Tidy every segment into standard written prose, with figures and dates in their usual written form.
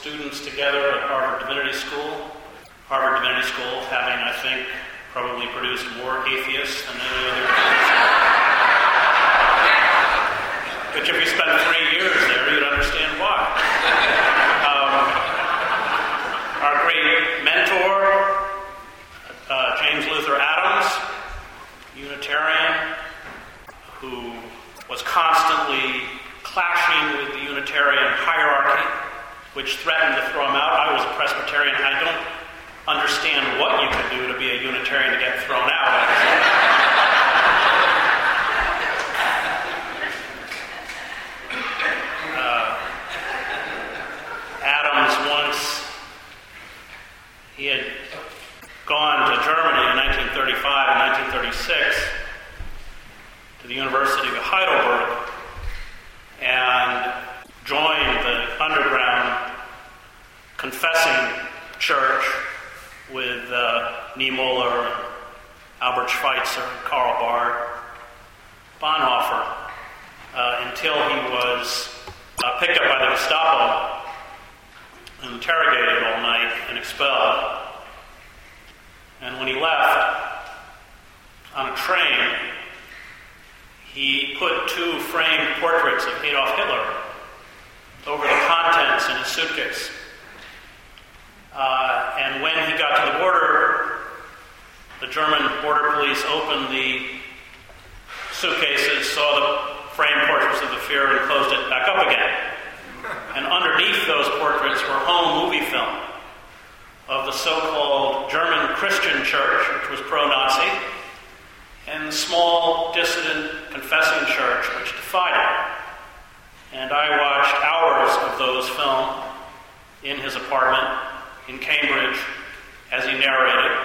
students together at Harvard Divinity School. Harvard Divinity School having, I think, probably produced more atheists than any other university. Which if you spent 3 years there, you'd understand why. Our great mentor, James Luther Adams, Unitarian, who was constantly clashing with the Unitarian hierarchy, which threatened to throw him out. I was a Presbyterian. I don't understand what you can do to be a Unitarian to get thrown out. Adams once, he had gone to Germany in 1935 and 1936 to the University of Heidelberg and joined the underground confessing church with Niemöller, and Albert Schweitzer, and Karl Barth, Bonhoeffer, until he was picked up by the Gestapo, interrogated all night, and expelled. And when he left on a train, he put 2 framed portraits of Adolf Hitler over the contents in his suitcase. And when he got to the border, the German border police opened the suitcases, saw the framed portraits of the Fuhrer, and closed it back up again. And underneath those portraits were home movie film of the so-called German Christian church, which was pro-Nazi, and the small, dissident, confessing church, which defied it. And I watched hours of those film in his apartment in Cambridge as he narrated.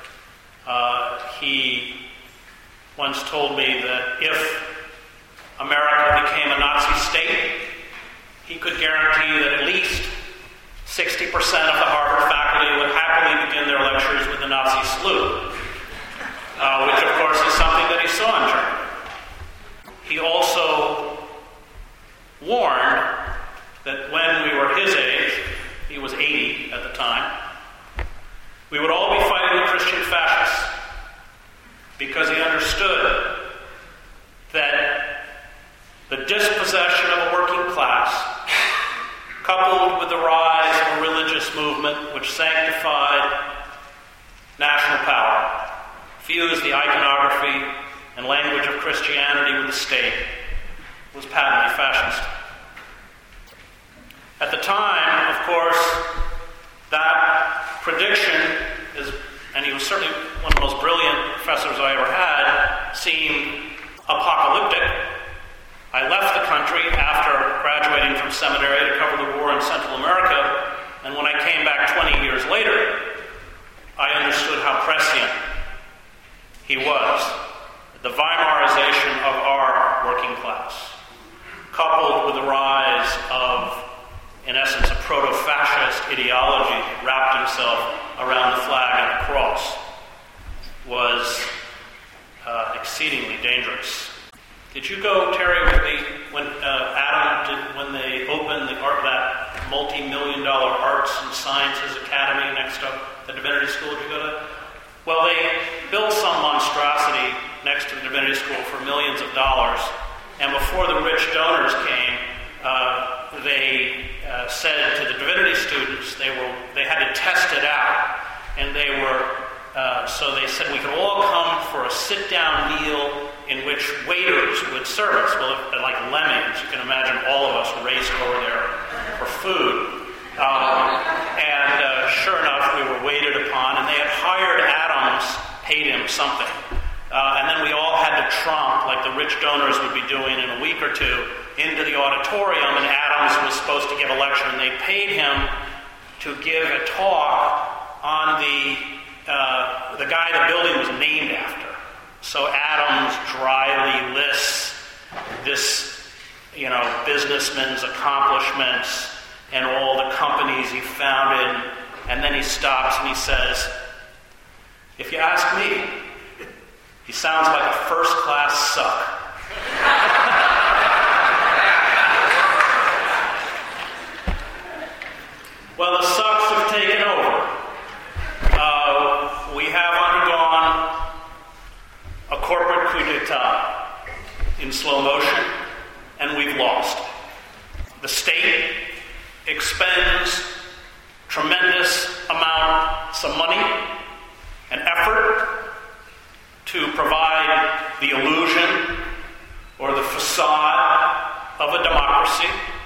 He once told me that if America became a Nazi state, he could guarantee that at least 60% of the Harvard faculty would happily begin their lectures with the Nazi salute, which of course is something that he saw in Germany. He also warned that when we were his age, he was 80 at the time, we would all be fighting the Christian fascists, because he understood that the dispossession of a working class, coupled with the rise of a religious movement which sanctified national power, fused the iconography and language of Christianity with the state, was patently fascist. At the time, of course, that prediction is, and he was certainly one of the most brilliant professors I ever had, seemed apocalyptic. I left the country after graduating from seminary to cover the war in Central America, and when I came back 20 years later, I understood how prescient he was. The Weimarization of our working class, coupled with the rise of, in essence, a proto-fascist ideology that wrapped himself around the flag and the cross, was exceedingly dangerous. Did you go, Terry, with me when when they opened that multi-million-dollar Arts and Sciences Academy next to the Divinity School? Did you go to that? Well, they built some monstrosity next to the Divinity School for millions of dollars, and before the rich donors came, they said to the Divinity students they had to test it out, and so they said we could all come for a sit-down meal in which waiters would serve us. Well, like lemmings, you can imagine all of us raced over there for food. And sure enough, we were waited upon, and they had hired Adams, paid him something. And then we all had to tromp, like the rich donors would be doing in a week or two, into the auditorium, and Adams was supposed to give a lecture, and they paid him to give a talk on the guy the building was named after. So Adams dryly lists this, businessman's accomplishments and all the companies he founded, and then he stops and he says, if you ask me, he sounds like a first-class suck. in slow motion, and we've lost. The state expends tremendous amounts of money and effort to provide the illusion or the facade of a democracy.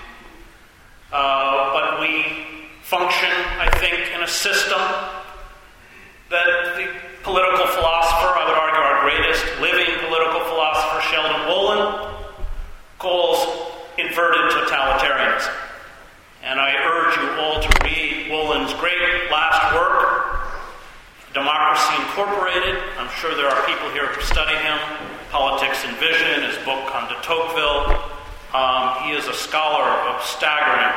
But we function, I think, in a system that the political philosopher, I would argue our greatest living political philosopher, Sheldon Wolin, calls inverted totalitarianism. And I urge you all to read Wolin's great last work, Democracy Incorporated. I'm sure there are people here who study him. Politics and Vision, his book on de Tocqueville. He is a scholar of staggering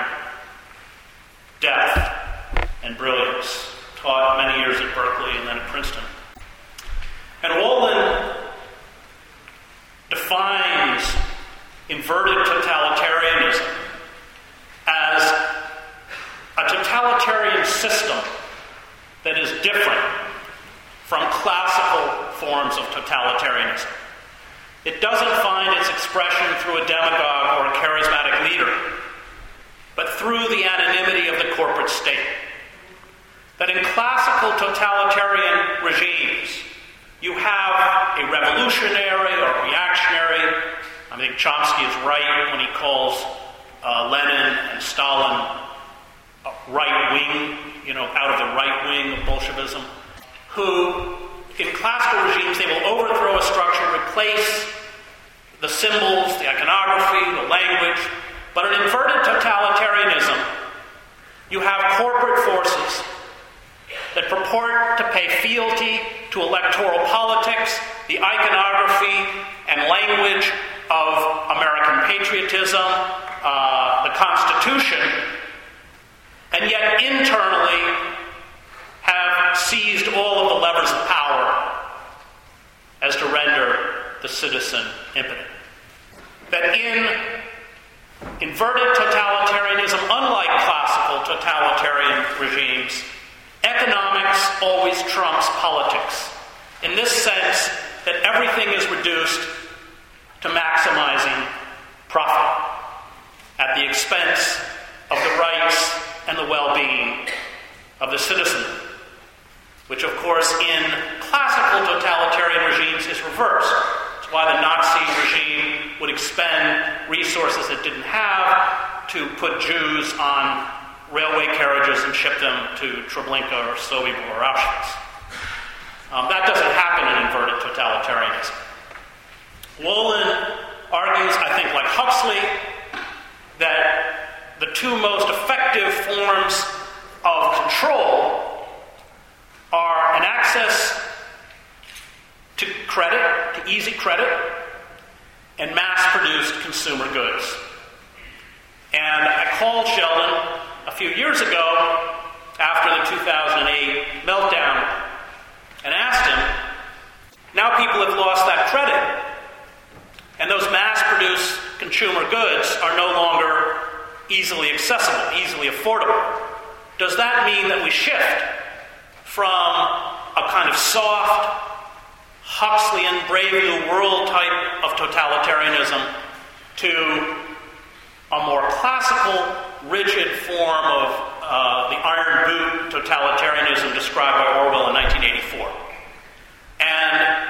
depth and brilliance. Taught many years at Berkeley and then at Princeton. And Wolin defines inverted totalitarianism as a totalitarian system that is different from classical forms of totalitarianism. It doesn't find its expression through a demagogue or a charismatic leader, but through the anonymity of the corporate state. That in classical totalitarian regimes, you have a revolutionary or reactionary. I think Chomsky is right when he calls Lenin and Stalin right-wing, out of the right wing of Bolshevism, who, in classical regimes, they will overthrow a structure, replace the symbols, the iconography, the language. But in inverted totalitarianism, you have corporate forces that purport to pay fealty to electoral politics, the iconography and language of American patriotism, the Constitution, and yet internally have seized all of the levers of power as to render the citizen impotent. That in inverted totalitarianism, unlike classical totalitarian regimes, economics always trumps politics, in this sense that everything is reduced to maximizing profit at the expense of the rights and the well-being of the citizen, which of course in classical totalitarian regimes is reversed. It's why the Nazi regime would expend resources it didn't have to put Jews on railway carriages and ship them to Treblinka or Sobibor or Auschwitz. That doesn't happen in inverted totalitarianism. Wolin argues, I think like Huxley, that the two most effective forms of control are an access to credit, to easy credit, and mass-produced consumer goods. And I called Sheldon a few years ago, after the 2008 meltdown, and asked him, now people have lost that credit, and those mass-produced consumer goods are no longer easily accessible, easily affordable. Does that mean that we shift from a kind of soft, Huxleyan, Brave New World type of totalitarianism to a more classical, rigid form of the Iron Boot totalitarianism described by Orwell in 1984? And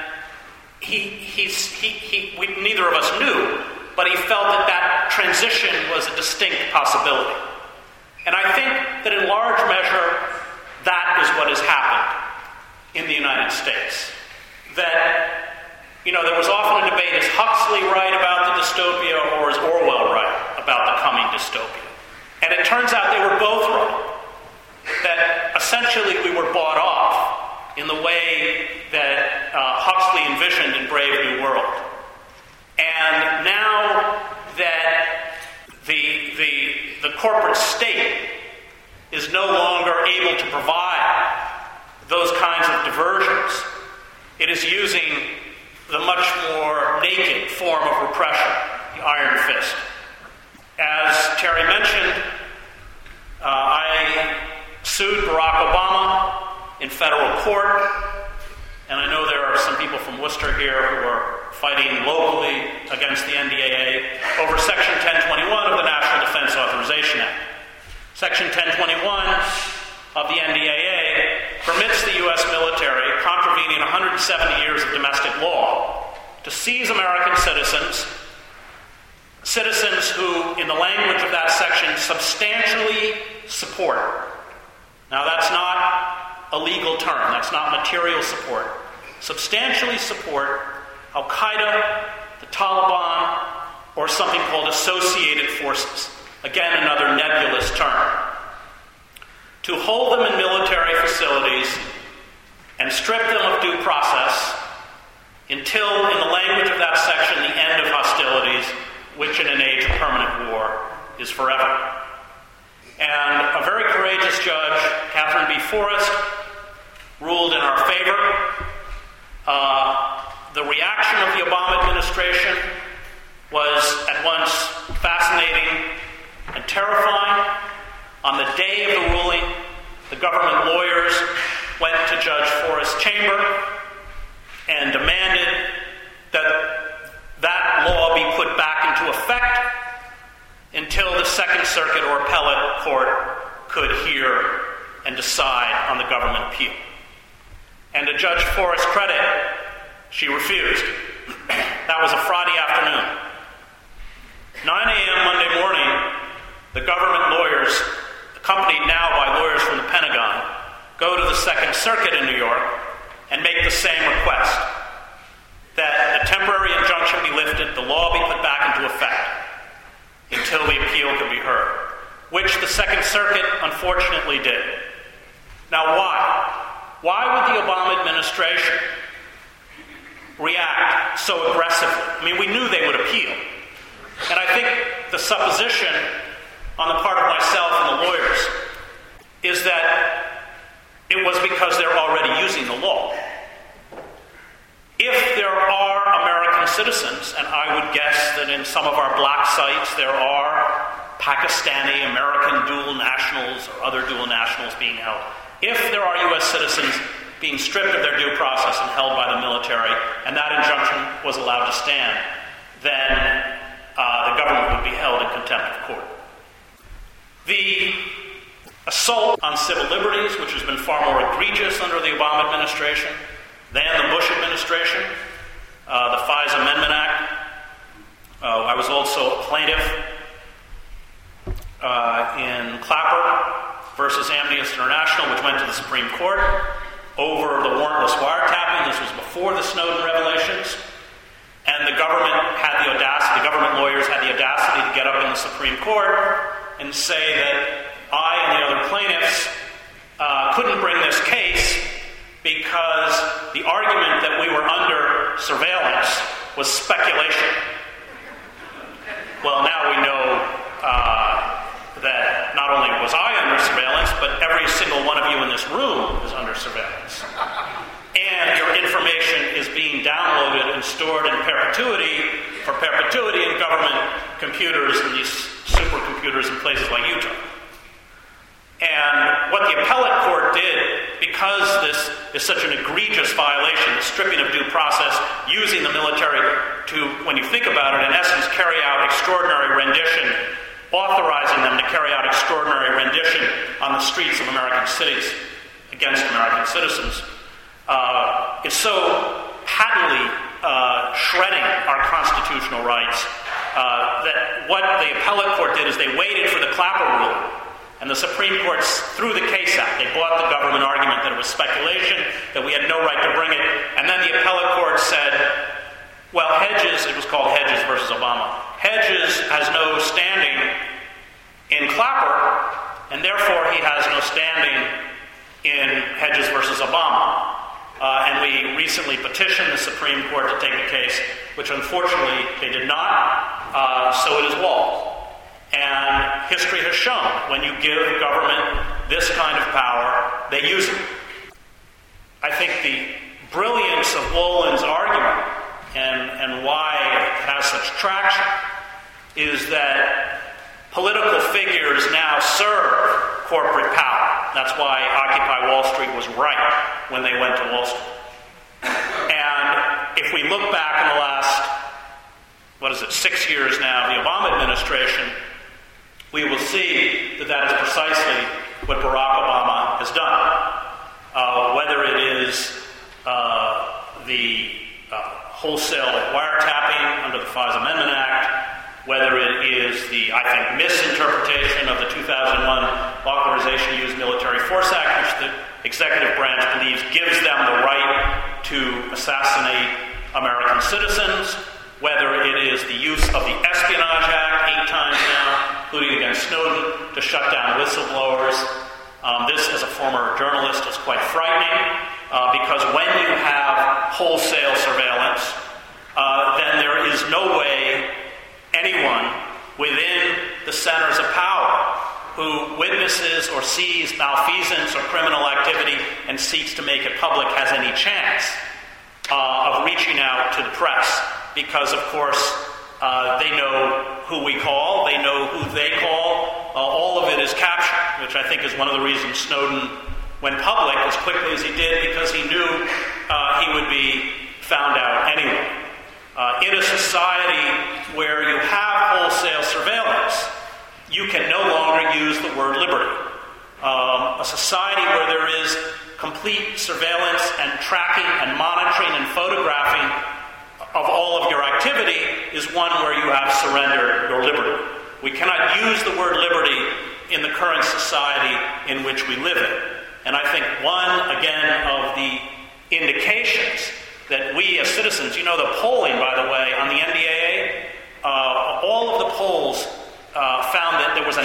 neither of us knew, but he felt that transition was a distinct possibility. And I think that in large measure, that is what has happened in the United States. That, there was often a debate, is Huxley right about the dystopia or is Orwell right about the coming dystopia? And it turns out they were both right. That essentially we were bought off in the way that Huxley envisioned in Brave New World. And now that the corporate state is no longer able to provide those kinds of diversions, it is using the much more naked form of repression, the iron fist. As Terry mentioned, I sued Barack Obama in federal court, and I know there are some people from Worcester here who are fighting locally against the NDAA over Section 1021 of the National Defense Authorization Act. Section 1021 of the NDAA permits the U.S. military, contravening 170 years of domestic law, to seize American citizens who, in the language of that section, substantially support. Now, that's not a legal term. That's not material support. Substantially support Al-Qaeda, the Taliban, or something called associated forces. Again, another nebulous term. To hold them in military facilities and strip them of due process until, in the language of that section, the end of hostilities, which in an age of permanent war is forever. And a very courageous judge, Catherine B. Forrest, ruled in our favor. The reaction of the Obama administration was at once fascinating and terrifying. On the day of the ruling, the government lawyers went to Judge Forrest's chamber and demanded that law be put back into effect until the Second Circuit or appellate court could hear and decide on the government appeal. And to Judge Forrest's credit, she refused. That was a Friday afternoon. 9 a.m. Monday morning, the government lawyers, accompanied now by lawyers from the Pentagon, go to the Second Circuit in New York and make the same request, that a temporary injunction be lifted, the law be put back into effect until the appeal could be heard, which the Second Circuit unfortunately did. Now, why? Why would the Obama administration react so aggressively? I mean, we knew they would appeal. And I think the supposition on the part of myself and the lawyers is that it was because they're already using the law. If there are American citizens, and I would guess that in some of our black sites there are Pakistani American dual nationals or other dual nationals being held, if there are U.S. citizens being stripped of their due process and held by the military, and that injunction was allowed to stand, then the government would be held in contempt of court. The assault on civil liberties, which has been far more egregious under the Obama administration than the Bush administration, the FISA Amendment Act. I was also a plaintiff in Clapper versus Amnesty International, which went to the Supreme Court over the warrantless wiretapping. This was before the Snowden revelations. And the government lawyers had the audacity to get up in the Supreme Court and say that I and the other plaintiffs couldn't bring this case because the argument that we were under surveillance was speculation. Well, now we know that not only was I under surveillance, but every single one of you in this room is under surveillance. And your information is being downloaded and stored in perpetuity in government computers and these supercomputers in places like Utah. And what the appellate court did, because this is such an egregious violation, the stripping of due process, using the military to, when you think about it, in essence, carry out extraordinary rendition, authorizing them to carry out extraordinary rendition on the streets of American cities against American citizens, is so patently shredding our constitutional rights that what the appellate court did is they waited for the Clapper rule. And the Supreme Court threw the case out. They bought the government argument that it was speculation, that we had no right to bring it. And then the appellate court said, well, Hedges, it was called Hedges versus Obama. Hedges has no standing in Clapper, and therefore he has no standing in Hedges versus Obama. And we recently petitioned the Supreme Court to take the case, which unfortunately they did not, so it is walled. And history has shown when you give government this kind of power, they use it. I think the brilliance of Wolin's argument and why it has such traction is that political figures now serve corporate power. That's why Occupy Wall Street was right when they went to Wall Street. And if we look back in the last, 6 years now, the Obama administration, we will see that that is precisely what Barack Obama has done. Whether it is the wholesale wiretapping under the FISA Amendment Act, whether it is the, I think, misinterpretation of the 2001 Authorization to Use Military Force Act, which the executive branch believes gives them the right to assassinate American citizens, whether it is the use of the Espionage Act 8 times now, including against Snowden, to shut down whistleblowers. This, as a former journalist, is quite frightening because when you have wholesale surveillance, then there is no way anyone within the centers of power who witnesses or sees malfeasance or criminal activity and seeks to make it public has any chance of reaching out to the press. Because, of course, they know who we call, they know who they call. All of it is captured, which I think is one of the reasons Snowden went public as quickly as he did, because he knew he would be found out anyway. In a society where you have wholesale surveillance, you can no longer use the word liberty. A society where there is complete surveillance and tracking and monitoring and photographing of all of your activity is one where you have surrendered your liberty. We cannot use the word liberty in the current society in which we live in. And I think one, again, of the indications that we as citizens, the polling, by the way, on the NDAA, all of the polls found that there was a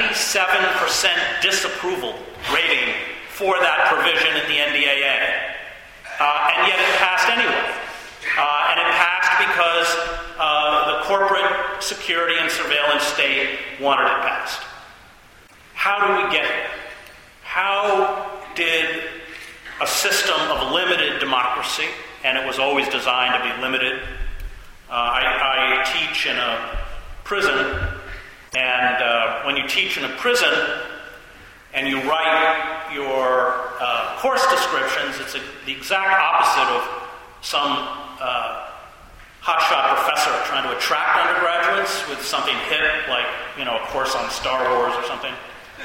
97% disapproval rating for that provision in the NDAA. And yet it passed anyway. And it passed because the corporate security and surveillance state wanted it passed. How do we get here? How did a system of limited democracy, and it was always designed to be limited. I teach in a prison, and when you teach in a prison and you write your course descriptions, it's the exact opposite of some hotshot professor trying to attract undergraduates with something hip, like, a course on Star Wars or something.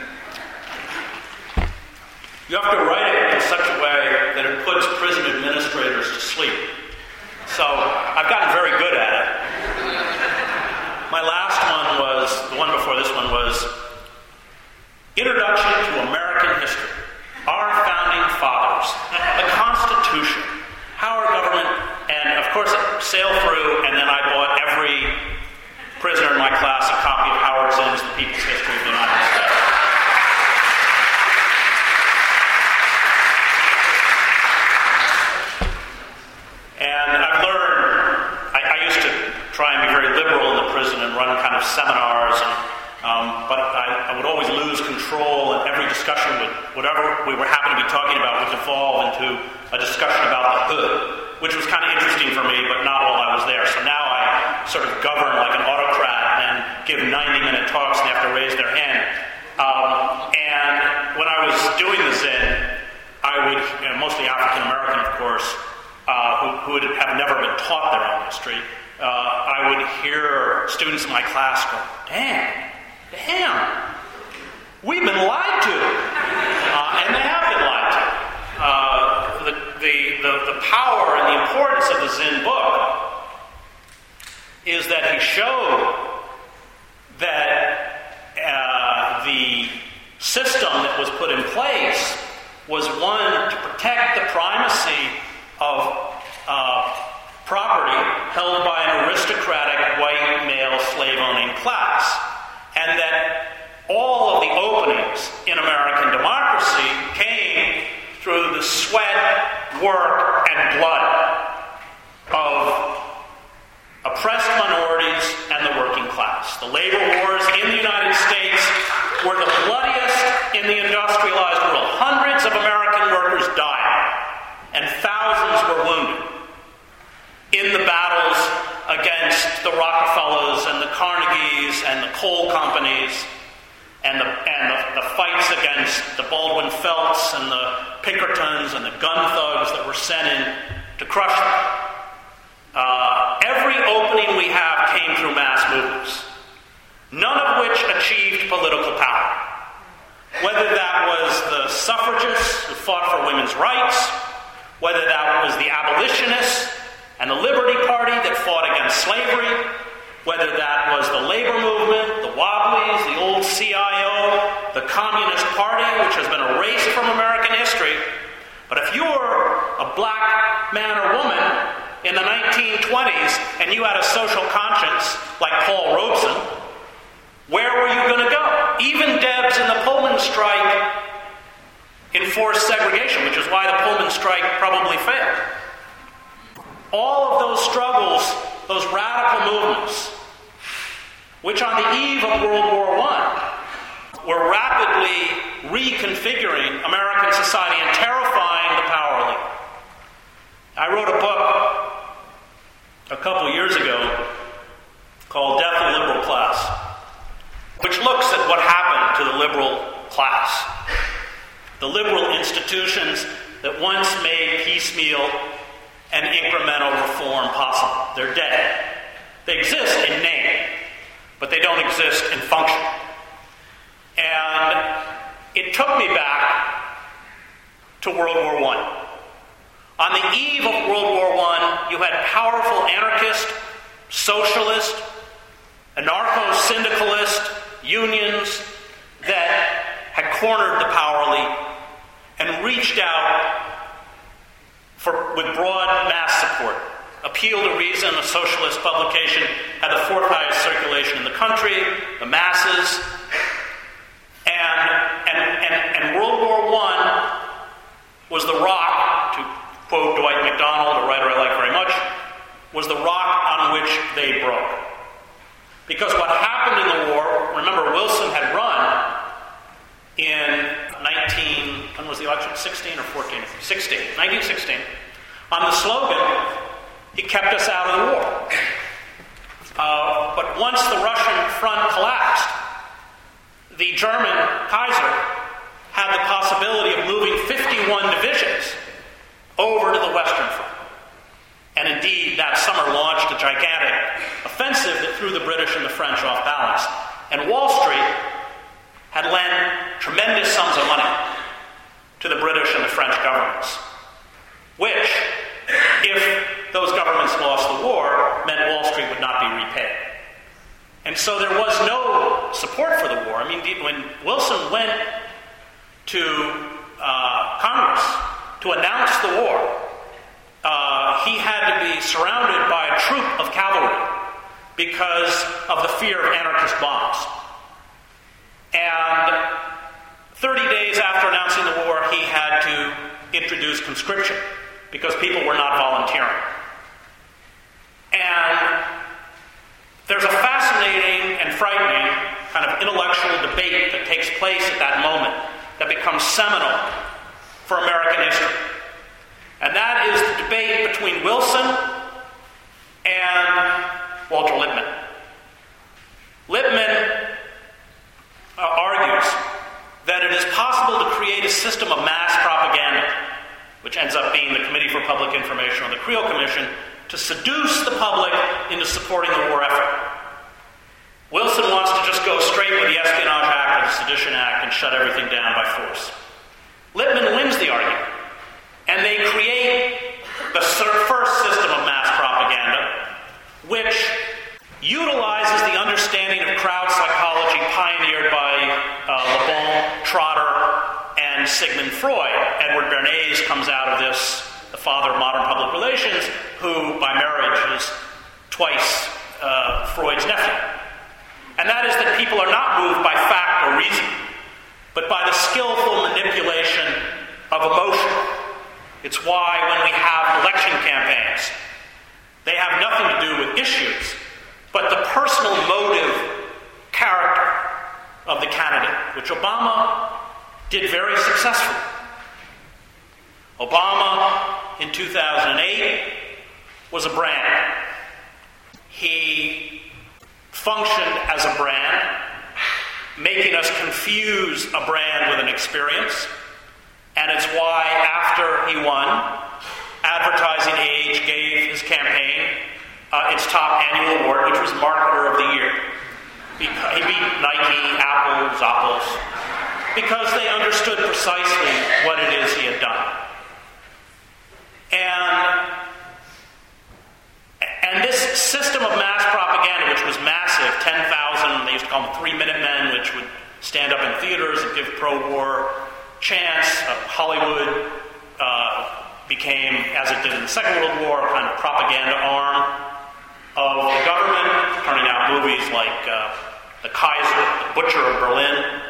You have to write it in such a way that it puts prison administrators to sleep. So I've gotten very good at it. My last one was, the one before this one was, Introduction to American History. Our Founding Fathers. The Constitution. How our government, and of course it sailed through, and then I bought every prisoner in my class a copy of Howard Zinn's The People's History of the United States. And I've learned, I used to try and be very liberal in the prison and run kind of seminars, but I would always lose control, and every discussion whatever we were happen to be talking about would devolve into a discussion about the hood, which was kind of interesting for me, but not while I was there. So now I sort of govern like an autocrat and give 90-minute talks and they have to raise their hand. And when I was doing the Zinn, I would, mostly African-American, of course, who would have never been taught their own history, I would hear students in my class go, damn, we've been lied to. And they have been lied to. The power and the importance of the Zinn book is that he showed that the system that was put in place was one to protect the primacy of property held by an aristocratic white male slave-owning class, and that all of the openings in American democracy came through the sweat, work, and blood of oppressed minorities and the working class. The labor wars in the United States were the bloodiest in the industrialized world. Hundreds of American workers died, and thousands were wounded in the battles against the Rockefellers and the Carnegies and the coal companies, and the fights against the Baldwin Felts and the Pinkertons and the gun thugs that were sent in to crush them. Every opening we have came through mass movements, none of which achieved political power. Whether that was the suffragists who fought for women's rights, whether that was the abolitionists and the Liberty Party that fought against slavery, whether that was the labor movement, the Wobblies, the old CIO, the Communist Party, which has been erased from American history. But if you were a black man or woman in the 1920s and you had a social conscience like Paul Robeson, where were you going to go? Even Debs in the Pullman strike enforced segregation, which is why the Pullman strike probably failed. All of those struggles, those radical movements, which on the eve of World War I were rapidly reconfiguring American society and terrifying the power elite. I wrote a book a couple years ago called Death of the Liberal Class, which looks at what happened to the liberal class. The liberal institutions that once made piecemeal and incremental reform possible. They're dead. They exist in name, but they don't exist in function. And it took me back to World War I. On the eve of World War I, you had powerful anarchist, socialist, anarcho-syndicalist unions that had cornered the power elite and reached out with broad mass support. Appeal to Reason, a socialist publication, had the fourth highest circulation in the country, the masses. And World War I was the rock, to quote Dwight MacDonald, a writer I like very much, was the rock on which they broke. Because what happened in the war, remember Wilson had run in when was the election? 16 or 14? 1916. On the slogan, he kept us out of the war. But once the Russian front collapsed, the German Kaiser had the possibility of moving 51 divisions over to the Western Front. And indeed, that summer launched a gigantic offensive that threw the British and the French off balance. And Wall Street had lent tremendous sums of money to the British and the French governments, which, if those governments lost the war, meant Wall Street would not be repaid. And so there was no support for the war. I mean, when Wilson went to Congress to announce the war, he had to be surrounded by a troop of cavalry because of the fear of anarchist bombs. And 30 days after announcing the war, he had to introduce conscription because people were not volunteering. And there's a fascinating and frightening kind of intellectual debate that takes place at that moment that becomes seminal for American history. And that is the debate between Wilson and Walter Lippmann. Lippmann argues that it is possible to create a system of mass propaganda, which ends up being the Committee for Public Information or the Creel Commission, to seduce the public into supporting the war effort. Wilson wants to just go straight with the Espionage Act or the Sedition Act and shut everything down by force. Lippmann wins the argument, and they create the first system of mass propaganda, which utilizes the understanding of crowd psychology pioneered by Le Bon, Trotter, and Sigmund Freud. Edward Bernays comes out of this, the father of modern public relations, who, by marriage, is twice Freud's nephew. And that is that people are not moved by fact or reason, but by the skillful manipulation of emotion. It's why when we have election campaigns, they have nothing to do with issues, but the personal motive character of the candidate, which Obama did very successfully. Obama, in 2008, was a brand. He functioned as a brand, making us confuse a brand with an experience. And it's why, after he won, Advertising Age gave his campaign its top annual award, which was Marketer of the Year. He beat Nike, Apple, Zappos, because they understood precisely what it is he had done. And this system of mass propaganda, which was massive, 10,000, they used to call them 3-minute men, which would stand up in theaters and give pro-war chants. Hollywood became, as it did in the Second World War, a kind of propaganda arm of the government, turning out movies like The Kaiser, The Butcher of Berlin.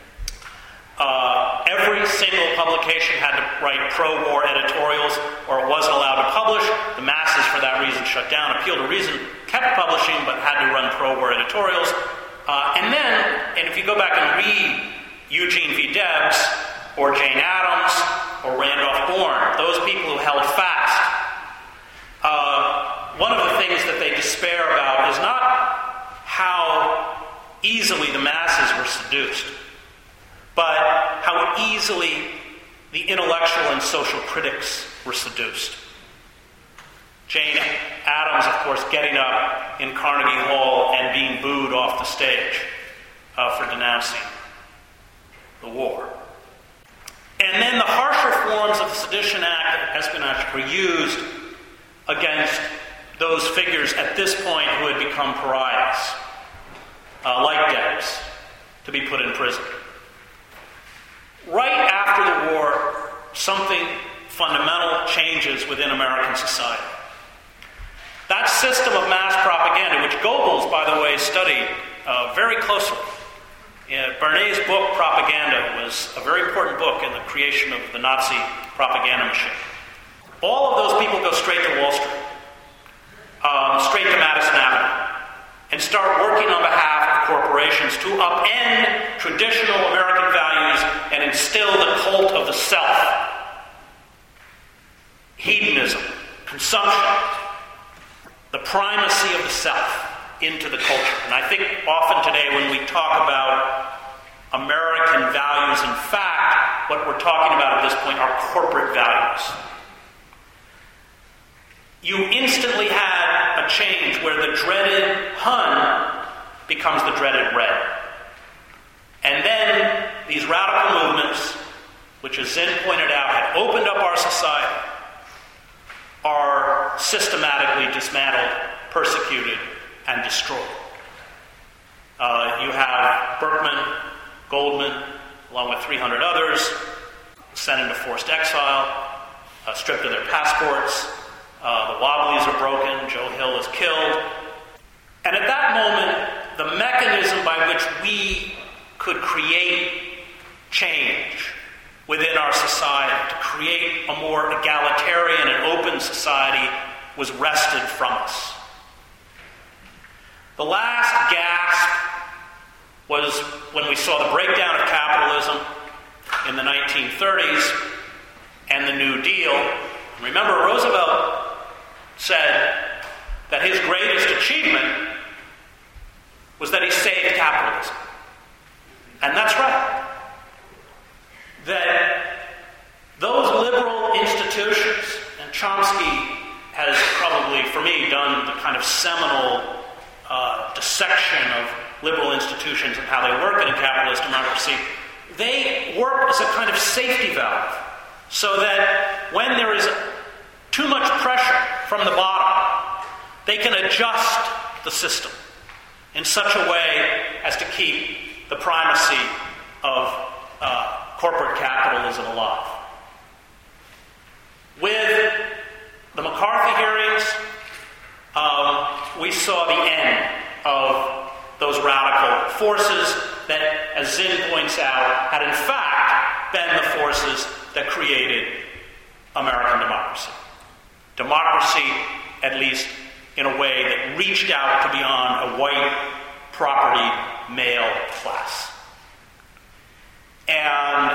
Every single publication had to write pro-war editorials, or it wasn't allowed to publish. The masses, for that reason, shut down. Appeal to Reason kept publishing, but had to run pro-war editorials. And if you go back and read Eugene V. Debs, or Jane Addams, or Randolph Bourne, those people who held fast, one of the things that they despair about is not how easily the masses were seduced, but how easily the intellectual and social critics were seduced. Jane Addams, of course, getting up in Carnegie Hall and being booed off the stage for denouncing the war. And then the harsher forms of the Sedition Act and espionage were used against those figures at this point who had become pariahs, like Debs, to be put in prison. Right after the war, something fundamental changes within American society. That system of mass propaganda, which Goebbels, by the way, studied very closely. Bernay's book, Propaganda, was a very important book in the creation of the Nazi propaganda machine. All of those people go straight to Wall Street, straight to Madison Avenue, and start working on behalf of corporations to upend traditional American values and instill the cult of the self. Hedonism, consumption, the primacy of the self into the culture. And I think often today when we talk about American values, in fact, what we're talking about at this point are corporate values. You instantly had a change where the dreaded Hun becomes the dreaded Red. And then these radical movements, which as Zinn pointed out, had opened up our society, are systematically dismantled, persecuted, and destroyed. You have Berkman, Goldman, along with 300 others, sent into forced exile, stripped of their passports. The Wobblies are broken. Joe Hill is killed. And at that moment, the mechanism by which we could create change within our society, to create a more egalitarian and open society, was wrested from us. The last gasp was when we saw the breakdown of capitalism in the 1930s and the New Deal. Remember, Roosevelt said that his greatest achievement was that he saved capitalism. And that's right. That those liberal institutions, and Chomsky has probably, for me, done the kind of seminal dissection of liberal institutions and how they work in a capitalist democracy, they work as a kind of safety valve, so that when there is too much pressure from the bottom, they can adjust the system in such a way as to keep the primacy of corporate capitalism alive. With the McCarthy hearings, we saw the end of those radical forces that, as Zinn points out, had in fact been the forces that created American democracy. Democracy, at least in a way that reached out to beyond a white, property, male class. And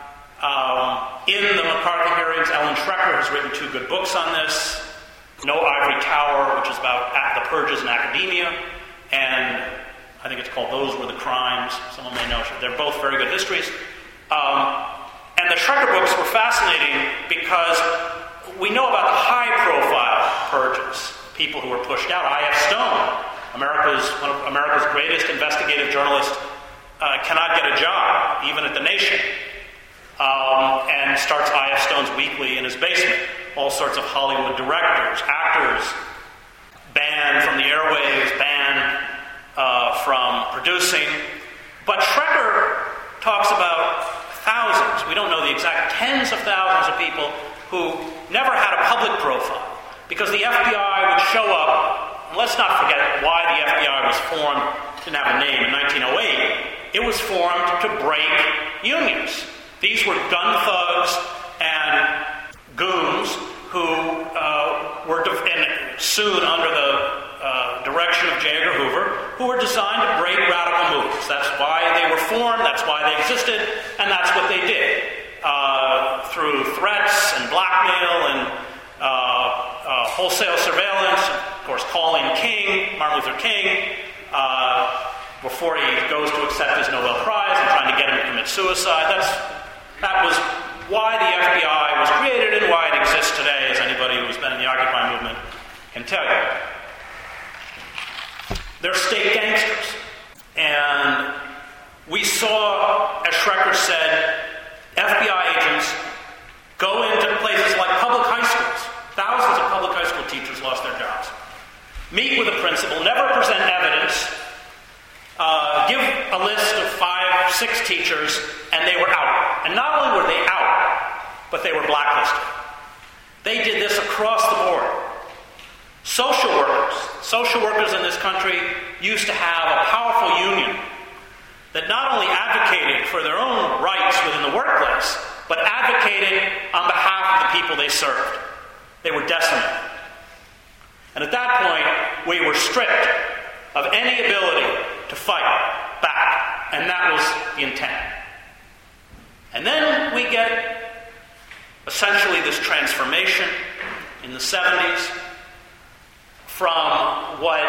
in the McCarthy hearings, Ellen Schrecker has written 2 good books on this. No Ivory Tower, which is about the purges in academia, and I think it's called Those Were the Crimes. Someone may know. They're both very good histories. And the Schrecker books were fascinating because we know about the high-profile purges, people who were pushed out. I.F. Stone, one of America's greatest investigative journalists, cannot get a job, even at The Nation, and starts I.F. Stone's Weekly in his basement. All sorts of Hollywood directors, actors, banned from the airwaves, banned from producing. But Schrecker talks about thousands, we don't know the exact, tens of thousands of people who never had a public profile because the FBI would show up. And let's not forget why the FBI was formed. Didn't have a name in 1908. It was formed to break unions. These were gun thugs and goons who were soon under the direction of J. Edgar Hoover, who were designed to break radical movements. That's why they were formed, that's why they existed, and that's what they did. Through threats and blackmail and wholesale surveillance, of course, calling Martin Luther King, before he goes to accept his Nobel Prize and trying to get him to commit suicide. That was why the FBI was created and why it exists today, as anybody who's been in the Occupy movement can tell you. They're state gangsters. And we saw, as Schrecker said, FBI agents go into places like public high schools. Thousands of public high school teachers lost their jobs. Meet with a principal, never present evidence, give a list of 5, 6 teachers, and they were out. And not only were they out, but they were blacklisted. They did this across the board. Social workers in this country used to have a powerful union that not only advocated for their own rights within the workplace, but advocated on behalf of the people they served. They were decimated. And at that point, we were stripped of any ability to fight back. And that was the intent. And then we get essentially this transformation in the 70s from what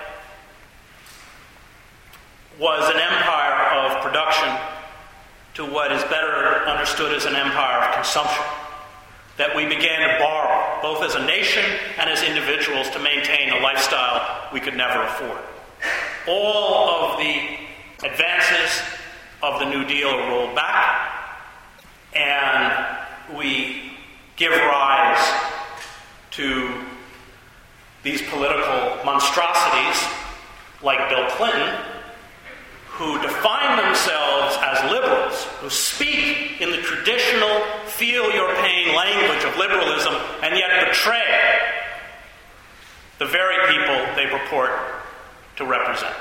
was an empire of production to what is better understood as an empire of consumption. That we began to borrow, both as a nation and as individuals, to maintain a lifestyle we could never afford. All of the advances of the New Deal are rolled back, and we give rise to these political monstrosities like Bill Clinton, who define themselves as liberals, who speak in the traditional feel-your-pain language of liberalism, and yet betray the very people they purport to represent.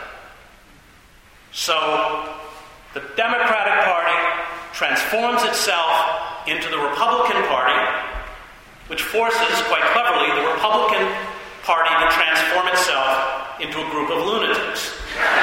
So, the Democratic Party transforms itself into the Republican Party, which forces, quite cleverly, the Republican Party to transform itself into a group of lunatics.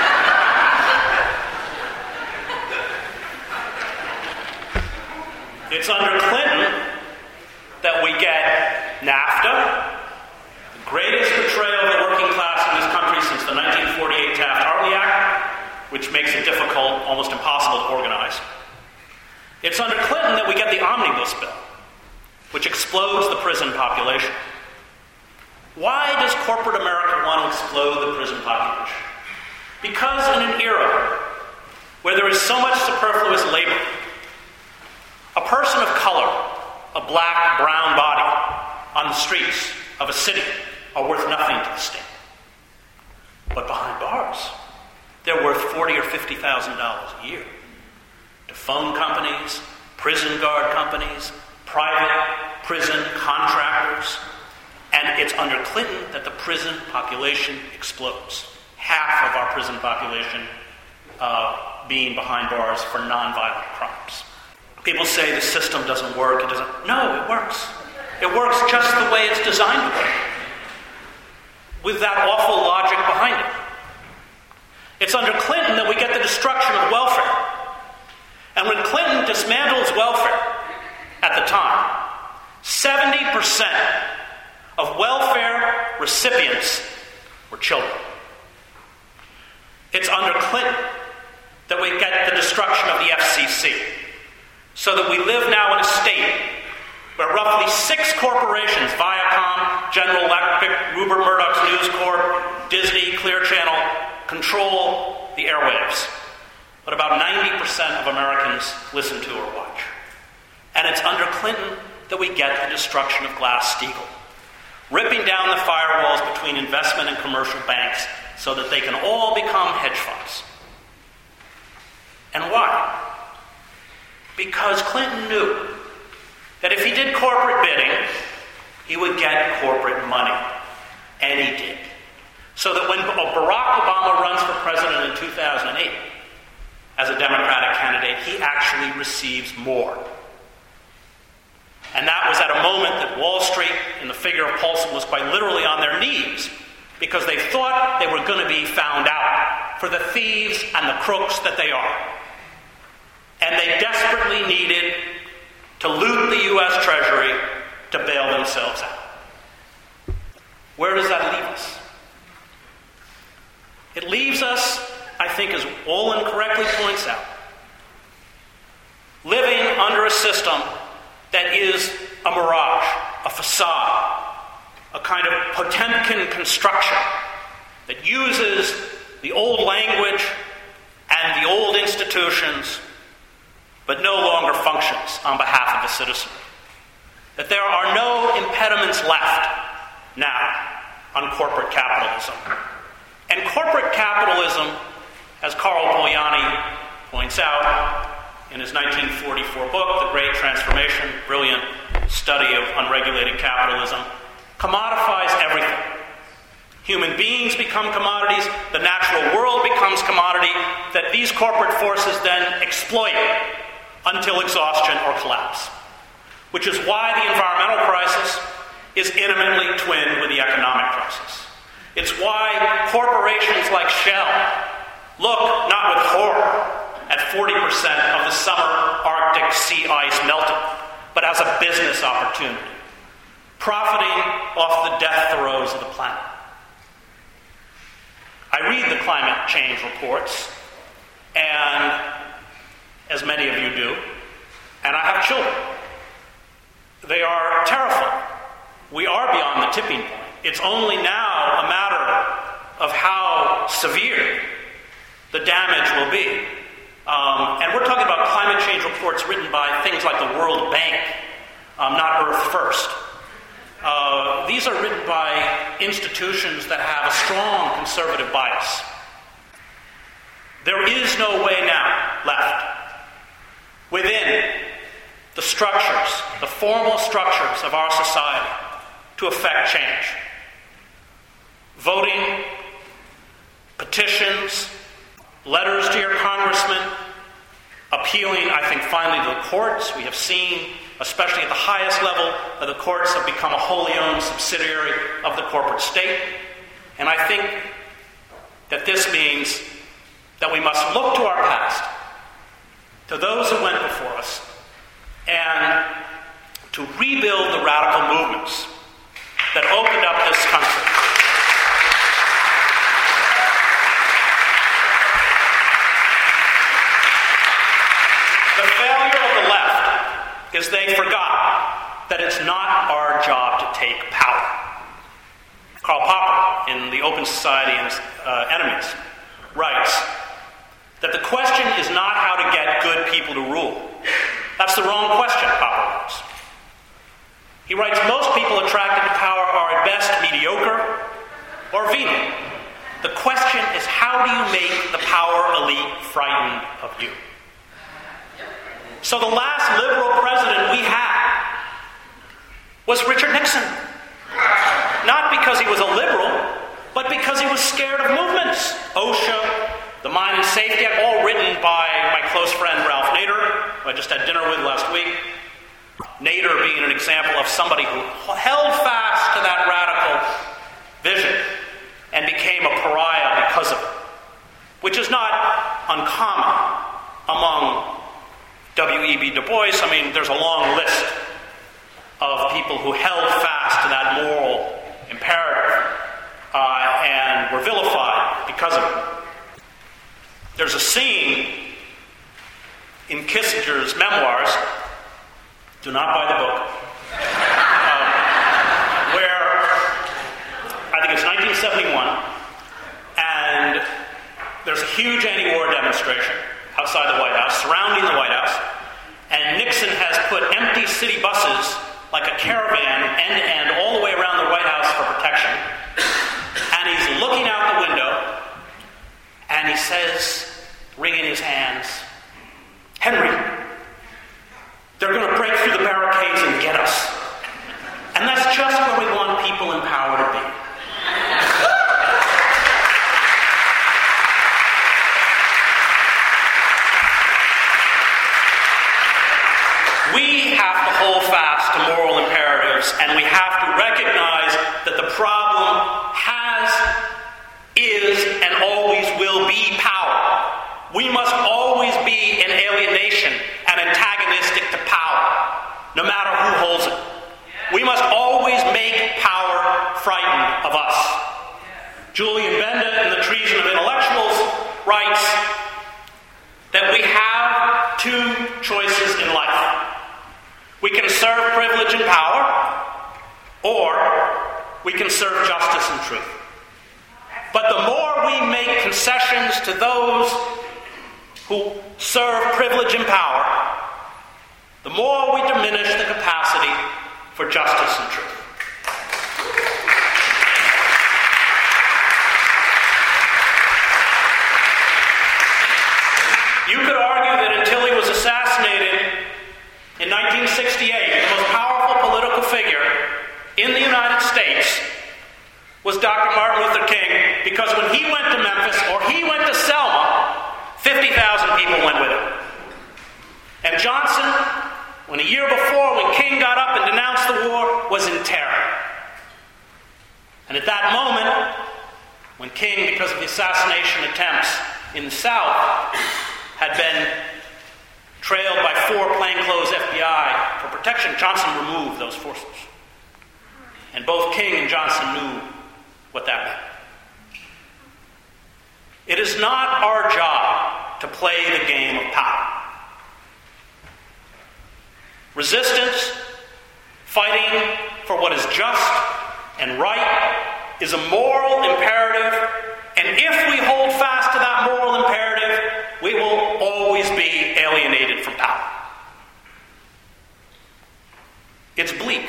It's under Clinton that we get NAFTA, the greatest betrayal of the working class in this country since the 1948 Taft-Hartley Act, which makes it difficult, almost impossible to organize. It's under Clinton that we get the Omnibus Bill, which explodes the prison population. Why does corporate America want to explode the prison population? Because in an era where there is so much superfluous labor, a person of color, a black, brown body on the streets of a city are worth nothing to the state. But behind bars, they're worth $40,000 or $50,000 a year to phone companies, prison guard companies, private prison contractors. And it's under Clinton that the prison population explodes. Half of our prison population being behind bars for nonviolent crimes. People say the system doesn't work. It doesn't. No, it works. It works just the way it's designed to work, with that awful logic behind it. It's under Clinton that we get the destruction of welfare. And when Clinton dismantles welfare at the time, 70% of welfare recipients were children. It's under Clinton that we get the destruction of the FCC, so that we live now in a state where roughly 6 corporations, Viacom, General Electric, Rupert Murdoch's News Corp, Disney, Clear Channel, control the airwaves. But about 90% of Americans listen to or watch. And it's under Clinton that we get the destruction of Glass-Steagall, ripping down the firewalls between investment and commercial banks so that they can all become hedge funds. And why? Because Clinton knew that if he did corporate bidding, he would get corporate money. And he did. So that when Barack Obama runs for president in 2008, as a Democratic candidate, he actually receives more. And that was at a moment that Wall Street, in the figure of Paulson, was quite literally on their knees because they thought they were going to be found out for the thieves and the crooks that they are. And they desperately needed to loot the U.S. Treasury to bail themselves out. Where does that leave us? It leaves us, I think, as Olin correctly points out, living under a system that is a mirage, a facade, a kind of Potemkin construction that uses the old language and the old institutions, but no longer functions on behalf of the citizenry. That there are no impediments left now on corporate capitalism. And corporate capitalism, as Carl Polanyi points out in his 1944 book, The Great Transformation, brilliant study of unregulated capitalism, commodifies everything. Human beings become commodities, the natural world becomes commodity, that these corporate forces then exploit until exhaustion or collapse. Which is why the environmental crisis is intimately twinned with the economic crisis. It's why corporations like Shell look not with horror at 40% of the summer Arctic sea ice melting, but as a business opportunity, profiting off the death throes of the planet. I read the climate change reports, and as many of you do, and I have children. They are terrifying. We are beyond the tipping point. It's only now a matter of how severe the damage will be. And we're talking about climate change reports written by things like the World Bank, not Earth First. These are written by institutions that have a strong conservative bias. There is no way now left within the structures, the formal structures of our society to effect change. Voting, petitions, letters to your congressman, appealing, I think, finally to the courts. We have seen, especially at the highest level, that the courts have become a wholly owned subsidiary of the corporate state. And I think that this means that we must look to our past, to those who went before us, and to rebuild the radical movements that opened up this country. The failure of the left is they forgot that it's not our job to take power. Karl Popper, in The Open Society and Enemies, writes that the question is not how to get good people to rule. That's the wrong question, Popper writes. He writes, most people attracted to power are at best mediocre or venal. The question is, how do you make the power elite frightened of you? So the last liberal president we had was Richard Nixon. Not because he was a liberal, but because he was scared of movements. OSHA, the Mine and Safety Act, all written by my close friend Ralph Nader, who I just had dinner with last week. Nader being an example of somebody who held fast to that radical vision and became a pariah because of it, which is not uncommon among W.E.B. Du Bois. I mean, there's a long list of people who held fast to that moral imperative and were vilified because of it. There's a scene in Kissinger's memoirs, do not buy the book, 1971, and there's a huge anti-war demonstration outside the White House, surrounding the White House, and Nixon has put empty city buses, like a caravan, end-to-end, all the way around the White House for protection. And he's looking out the window, and he says, wringing his hands, "Henry, they're going to break through the barricades and get us." And that's just where we want people in power to be. We have to hold fast to moral imperatives, and we have to recognize that the problem is, and always will be power. We must always be in alienation and antagonistic to power, no matter who holds it. We must always make power frightened of us. Julian Benda in The Treason of Intellectuals writes that we have two choices in life. We can serve privilege and power, or we can serve justice and truth. But the more we make concessions to those who serve privilege and power, the more we diminish the capacity for justice and truth. You could argue that until he was assassinated in 1968, the most powerful political figure in the United States was Dr. Martin Luther King, because when he went to Memphis or he went to Selma, 50,000 people went with him. And Johnson, when a year before, when King got up and denounced the war, was in terror. And at that moment, when King, because of the assassination attempts in the South, had been trailed by 4 plainclothes FBI for protection, Johnson removed those forces. And both King and Johnson knew what that meant. It is not our job to play the game of power. Resistance, fighting for what is just and right, is a moral imperative, and if we hold fast to that moral imperative, we will always be alienated from power. It's bleak.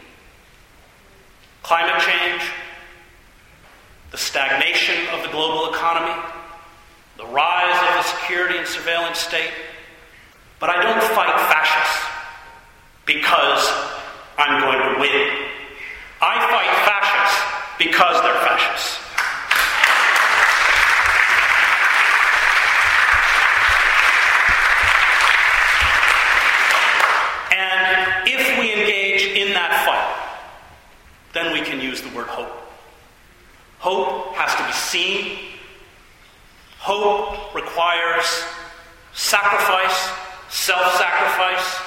Climate change, the stagnation of the global economy, the rise of the security and surveillance state. But I don't fight fascists because I'm going to win. I fight fascists because they're fascists. And if we engage in that fight, then we can use the word hope. Hope has to be seen. Hope requires sacrifice, self-sacrifice.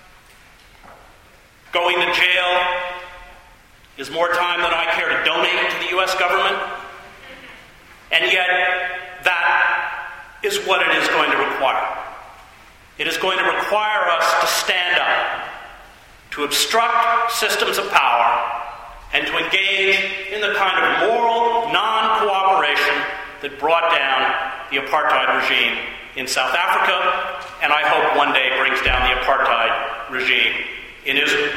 Going to jail is more time than I care to donate to the U.S. government. And yet, that is what it is going to require. It is going to require us to stand up, to obstruct systems of power, and to engage in the kind of moral non-cooperation that brought down the apartheid regime in South Africa, and I hope one day brings down the apartheid regime in Israel.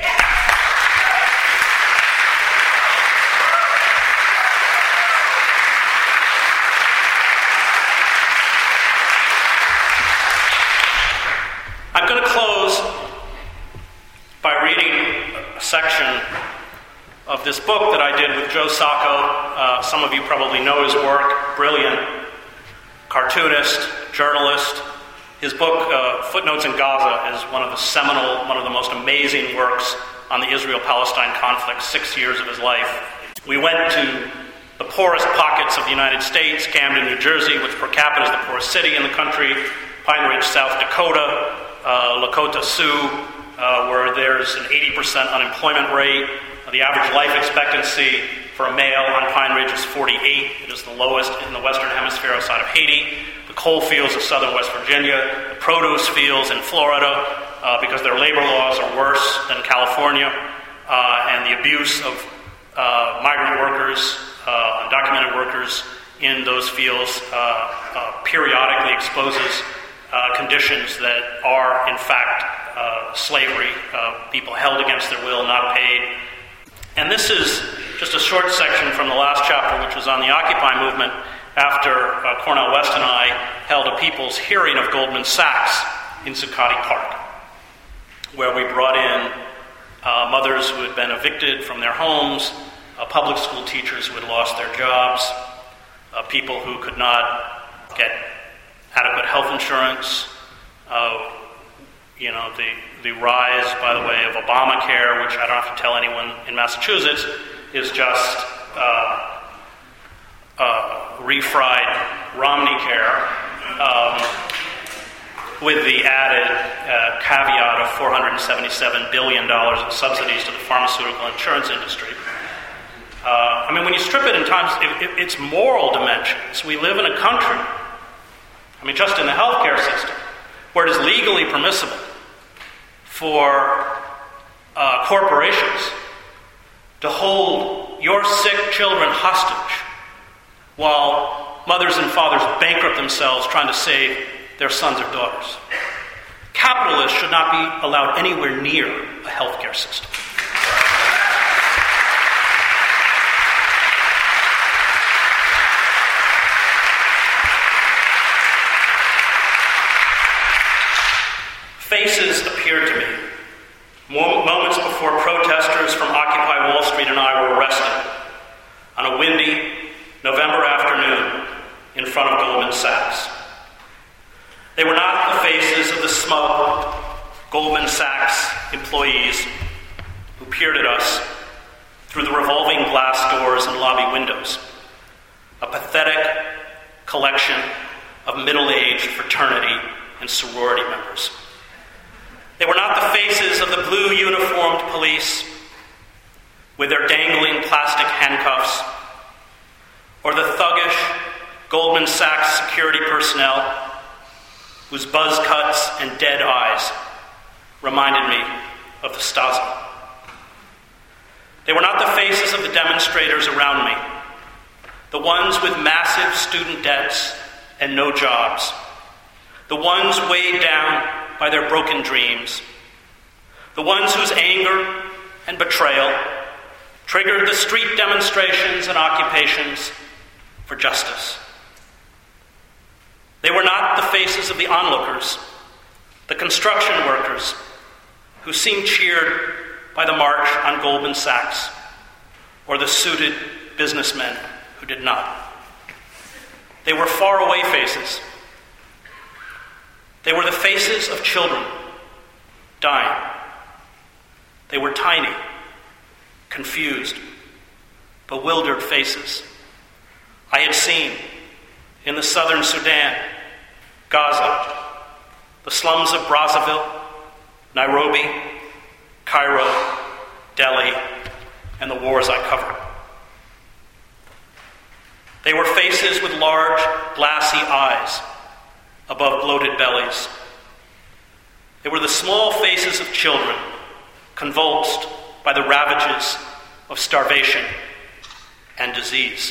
I'm going to close by reading a section of this book that I did with Joe Sacco. Some of you probably know his work. Brilliant cartoonist, journalist. His book, Footnotes in Gaza, is one of the most amazing works on the Israel-Palestine conflict, 6 years of his life. We went to the poorest pockets of the United States, Camden, New Jersey, which per capita is the poorest city in the country, Pine Ridge, South Dakota, Lakota Sioux, where there's an 80% unemployment rate. The average life expectancy for a male on Pine Ridge is 48. It is the lowest in the Western Hemisphere outside of Haiti. The coal fields of southern West Virginia, the produce fields in Florida, because their labor laws are worse than California, and the abuse of migrant workers undocumented workers in those fields periodically exposes conditions that are, in fact, slavery, people held against their will, not paid. And this is just a short section from the last chapter, which was on the Occupy movement, after Cornel West and I held a people's hearing of Goldman Sachs in Zuccotti Park, where we brought in mothers who had been evicted from their homes, public school teachers who had lost their jobs, people who could not get adequate health insurance, the rise, by the way, of Obamacare, which I don't have to tell anyone in Massachusetts, is just refried Romneycare, with the added caveat of $477 billion in subsidies to the pharmaceutical insurance industry. When you strip it in times, it's moral dimensions. We live in a country, just in the healthcare system, where it is legally permissible for corporations to hold your sick children hostage while mothers and fathers bankrupt themselves trying to save their sons or daughters. Capitalists should not be allowed anywhere near a healthcare system. Faces appeared to me moments before protesters from Occupy Wall Street and I were arrested on a windy November afternoon in front of Goldman Sachs. They were not the faces of the smug Goldman Sachs employees who peered at us through the revolving glass doors and lobby windows, a pathetic collection of middle-aged fraternity and sorority members. They were not the faces of the blue uniformed police with their dangling plastic handcuffs, or the thuggish Goldman Sachs security personnel whose buzz cuts and dead eyes reminded me of the Stasi. They were not the faces of the demonstrators around me, the ones with massive student debts and no jobs, the ones weighed down by their broken dreams, the ones whose anger and betrayal triggered the street demonstrations and occupations for justice. They were not the faces of the onlookers, the construction workers who seemed cheered by the march on Goldman Sachs, or the suited businessmen who did not. They were faraway faces. They were the faces of children dying. They were tiny, confused, bewildered faces I had seen in the southern Sudan, Gaza, the slums of Brazzaville, Nairobi, Cairo, Delhi, and the wars I covered. They were faces with large, glassy eyes above bloated bellies. They were the small faces of children convulsed by the ravages of starvation and disease.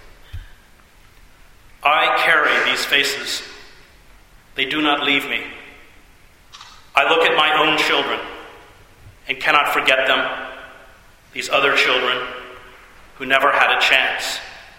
I carry these faces. They do not leave me. I look at my own children and cannot forget them, these other children who never had a chance.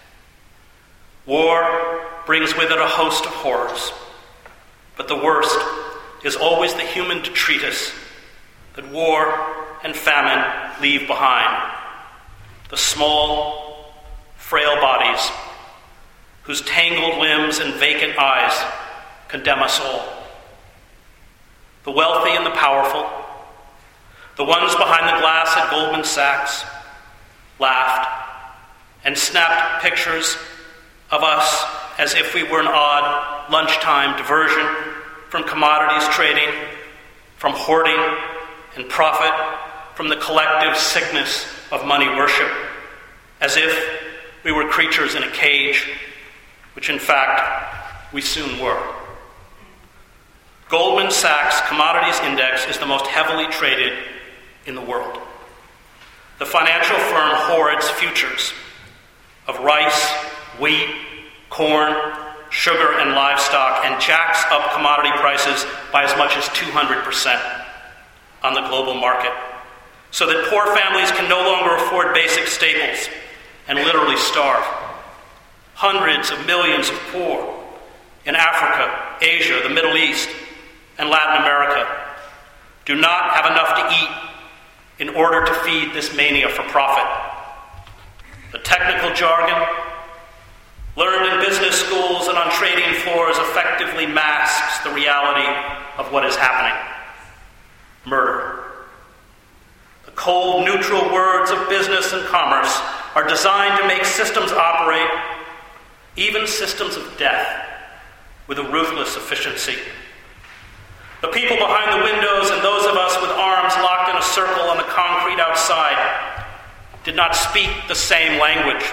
War brings with it a host of horrors, but the worst is always the human detritus that war and famine leave behind. The small, frail bodies whose tangled limbs and vacant eyes condemn us all. The wealthy and the powerful, the ones behind the glass at Goldman Sachs, laughed and snapped pictures of us as if we were an odd lunchtime diversion from commodities trading, from hoarding and profit, from the collective sickness of money worship, as if we were creatures in a cage, which in fact we soon were. Goldman Sachs Commodities Index is the most heavily traded in the world. The financial firm hoards futures, of rice, wheat, corn, sugar, and livestock, and jacks up commodity prices by as much as 200% on the global market, so that poor families can no longer afford basic staples and literally starve. Hundreds of millions of poor in Africa, Asia, the Middle East, and Latin America do not have enough to eat in order to feed this mania for profit. The technical jargon, learned in business schools and on trading floors, effectively masks the reality of what is happening. Murder. The cold, neutral words of business and commerce are designed to make systems operate, even systems of death, with a ruthless efficiency. The people behind the windows and those of us with arms locked in a circle on the concrete outside did not speak the same language.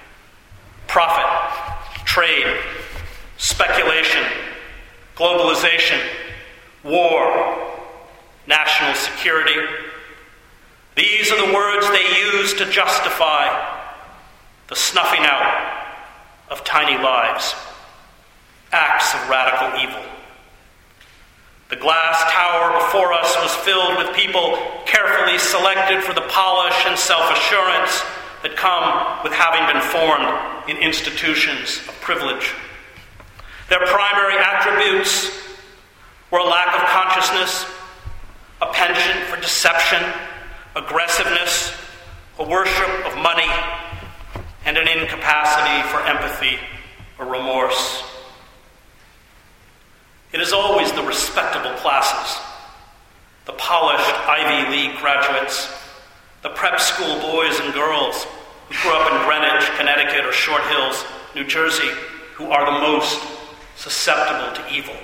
Profit, trade, speculation, globalization, war, national security. These are the words they use to justify the snuffing out of tiny lives, acts of radical evil. The glass tower before us was filled with people carefully selected for the polish and self-assurance that come with having been formed in institutions of privilege. Their primary attributes were a lack of consciousness, a penchant for deception, aggressiveness, a worship of money, and an incapacity for empathy or remorse. It is always the respectable classes, the polished Ivy League graduates, the prep school boys and girls who grew up in Greenwich, Connecticut, or Short Hills, New Jersey, who are the most susceptible to evil.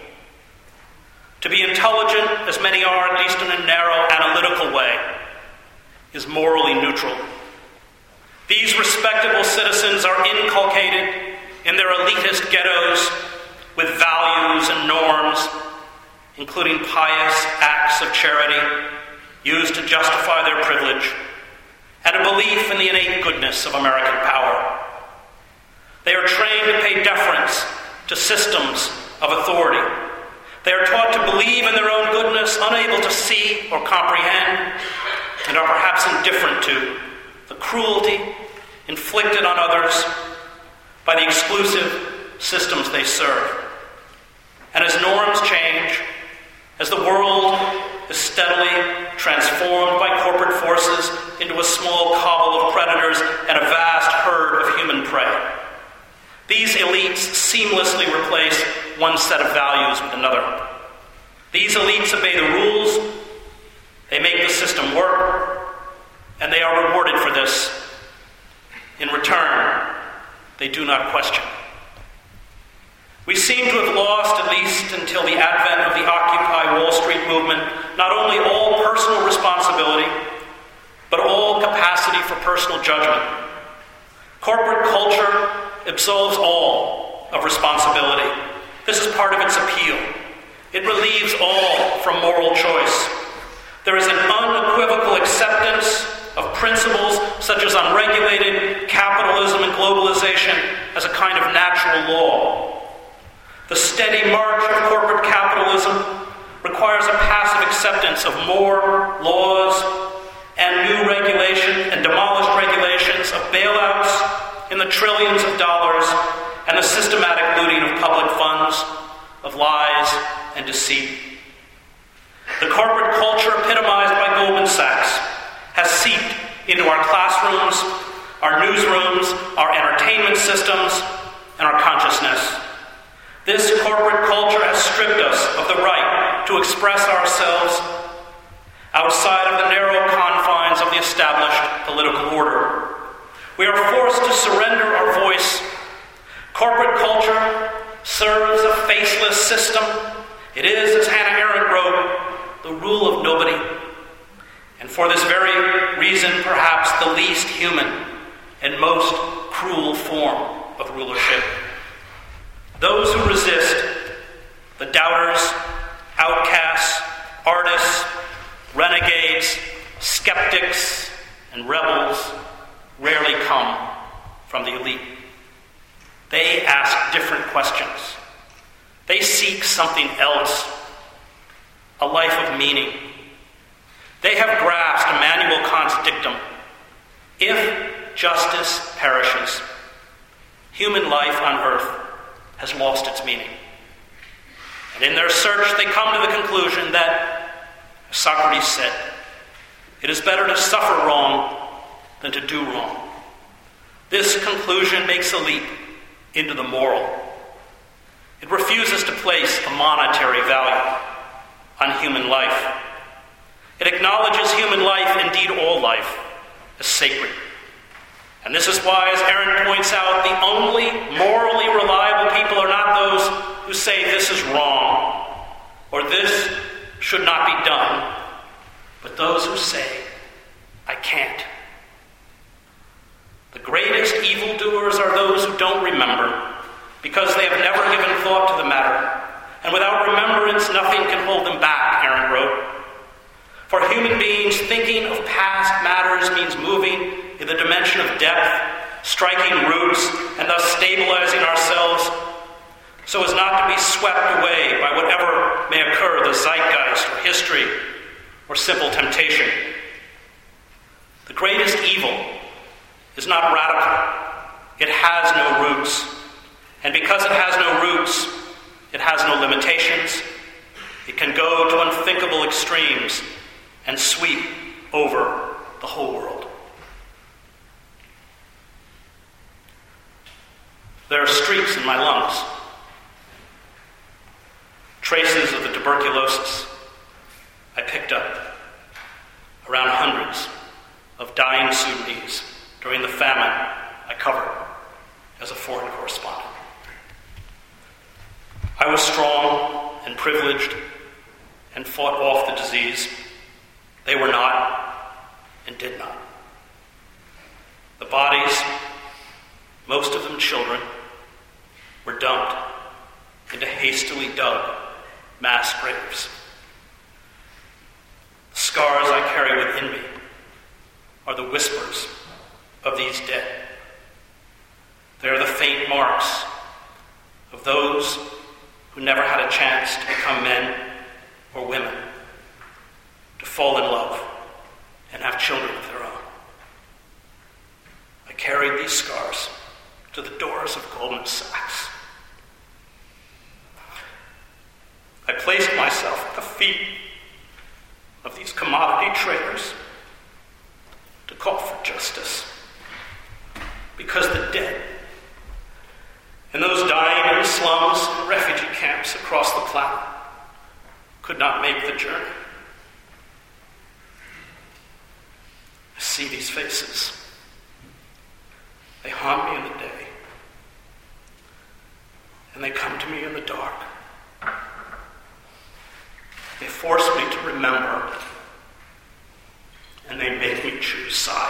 To be intelligent, as many are, at least in a narrow, analytical way, is morally neutral. These respectable citizens are inculcated in their elitist ghettos with values and norms, including pious acts of charity used to justify their privilege, and a belief in the innate goodness of American power. They are trained to pay deference to systems of authority. They are taught to believe in their own goodness, unable to see or comprehend, and are perhaps indifferent to the cruelty inflicted on others by the exclusive systems they serve. And as norms change, as the world is steadily transformed by corporate forces into a small cobble of predators and a vast herd of human prey, these elites seamlessly replace one set of values with another. These elites obey the rules, they make the system work, and they are rewarded for this. In return, they do not question. We seem to have lost, at least until the advent of the Occupy Wall Street movement, not only all personal responsibility, but all capacity for personal judgment. Corporate culture absolves all of responsibility. This is part of its appeal. It relieves all from moral choice. There is an unequivocal acceptance of principles such as unregulated capitalism and globalization as a kind of natural law. The steady march of corporate capitalism requires a passive acceptance of more laws and new regulation and demolished regulations of bailouts in the trillions of dollars and the systematic looting of public funds, of lies and deceit. The corporate culture epitomized by Goldman Sachs has seeped into our classrooms, our newsrooms, our entertainment systems, and our consciousness. This corporate culture has stripped us of the right to express ourselves outside of the narrow confines of the established political order. We are forced to surrender our voice. Corporate culture serves a faceless system. It is, as Hannah Arendt wrote, the rule of nobody. And for this very reason, perhaps the least human and most cruel form of rulership. Those who resist, the doubters, outcasts, artists, renegades, skeptics, and rebels, rarely come from the elite. They ask different questions. They seek something else, a life of meaning. They have grasped Immanuel Kant's dictum: if justice perishes, human life on earth has lost its meaning. And in their search, they come to the conclusion that, as Socrates said, it is better to suffer wrong than to do wrong. This conclusion makes a leap into the moral. It refuses to place a monetary value on human life. It acknowledges human life, indeed all life, as sacred. And this is why, as Aaron points out, the only morally reliable people are not those who say this is wrong or this should not be done, but those who say, I can't. The greatest evildoers are those who don't remember, because they have never given thought to the matter. And without remembrance, nothing can hold them back, Aaron wrote. For human beings, thinking of past matters means moving in the dimension of depth, striking roots, and thus stabilizing ourselves so as not to be swept away by whatever may occur, the zeitgeist or history or simple temptation. The greatest evil is not radical. It has no roots. And because it has no roots, it has no limitations. It can go to unthinkable extremes and sweep over the whole world. There are streaks in my lungs, traces of the tuberculosis I picked up around hundreds of dying Sudanese during the famine I covered as a foreign correspondent. I was strong and privileged and fought off the disease. They were not and did not. The bodies, most of them children, were dumped into hastily dug mass graves. The scars I carry within me are the whispers of these dead. They are the faint marks of those who never had a chance to become men or women, to fall in love and have children of their own. I carried these scars to the doors of Goldman Sachs. I placed myself at the feet of these commodity traders to call for justice, because the dead and those dying in slums and refugee camps across the planet could not make the journey. I see these faces. They haunt me in the day, and they come to me in the dark. They force me to remember, and they make me choose sides.